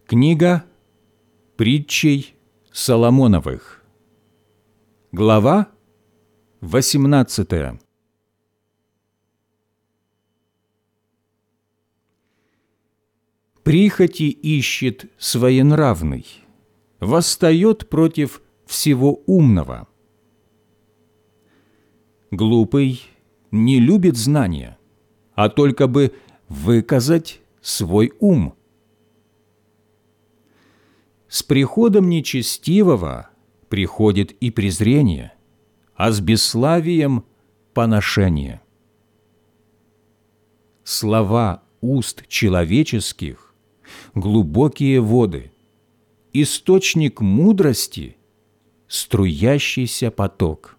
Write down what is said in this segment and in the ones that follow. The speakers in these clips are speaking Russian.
Книга притчей Соломоновых, глава 18. Прихоти ищет своенравный, восстает против всего умного. Глупый не любит знания, а только бы выказать свой ум. С приходом нечестивого приходит и презрение, а с бесславием – поношение. Слова уст человеческих – глубокие воды, источник мудрости – струящийся поток.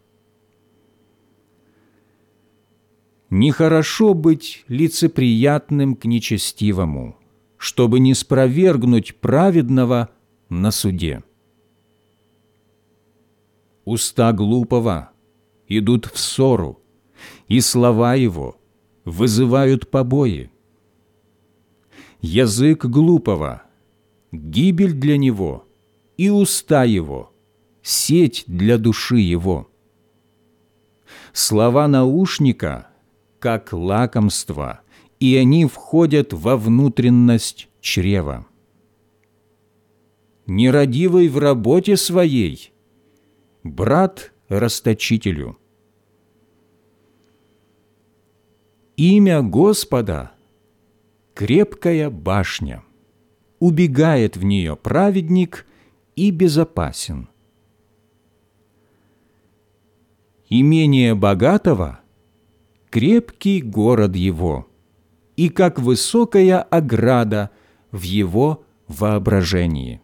Нехорошо быть лицеприятным к нечестивому, чтобы не спровергнуть праведного на суде. Уста глупого идут в ссору, и слова его вызывают побои. Язык глупого – гибель для него, и уста его – сеть для души его. Слова наушника – как лакомство, и они входят во внутренность чрева. Нерадивый в работе своей – брат расточителю. Имя Господа – крепкая башня, убегает в нее праведник и безопасен. Имение богатого – крепкий город его, и как высокая ограда в его воображении.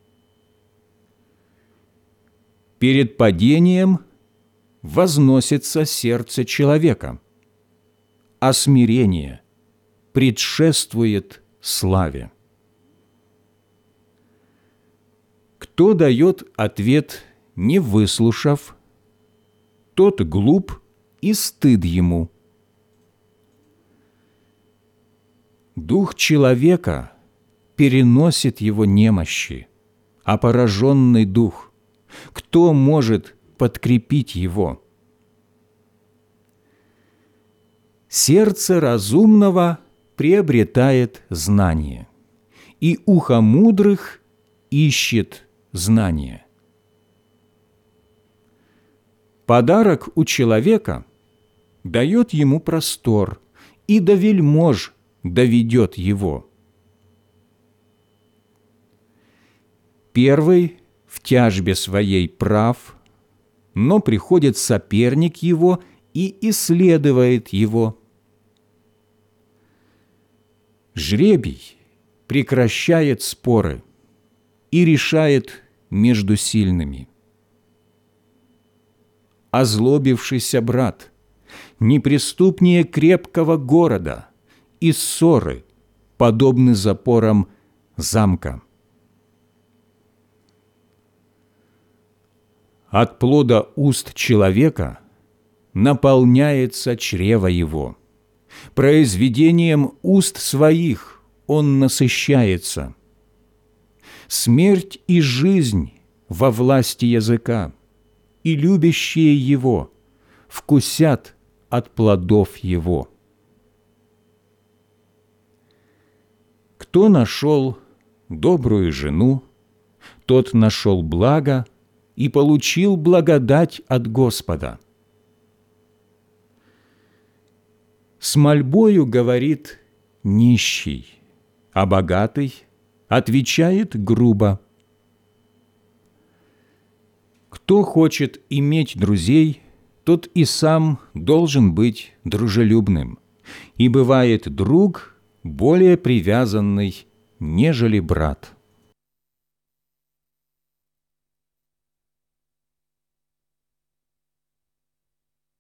Перед падением возносится сердце человека, а смирение предшествует славе. Кто дает ответ, не выслушав, тот глуп, и стыд ему. Дух человека переносит его немощи, а пораженный дух, кто может подкрепить его? Сердце разумного приобретает знание, и ухо мудрых ищет знание. Подарок у человека дает ему простор, и до вельмож доведет его. Первый в тяжбе своей прав, но приходит соперник его и исследует его. Жребий прекращает споры и решает между сильными. Озлобившийся брат неприступнее крепкого города, и ссоры подобны запорам замка. От плода уст человека наполняется чрево его, произведением уст своих он насыщается. Смерть и жизнь во власти языка, и любящие его вкусят от плодов его. Кто нашел добрую жену, тот нашел благо и получил благодать от Господа. С мольбою говорит нищий, а богатый отвечает грубо. Кто хочет иметь друзей, тот и сам должен быть дружелюбным, и бывает друг более привязанный, нежели брат.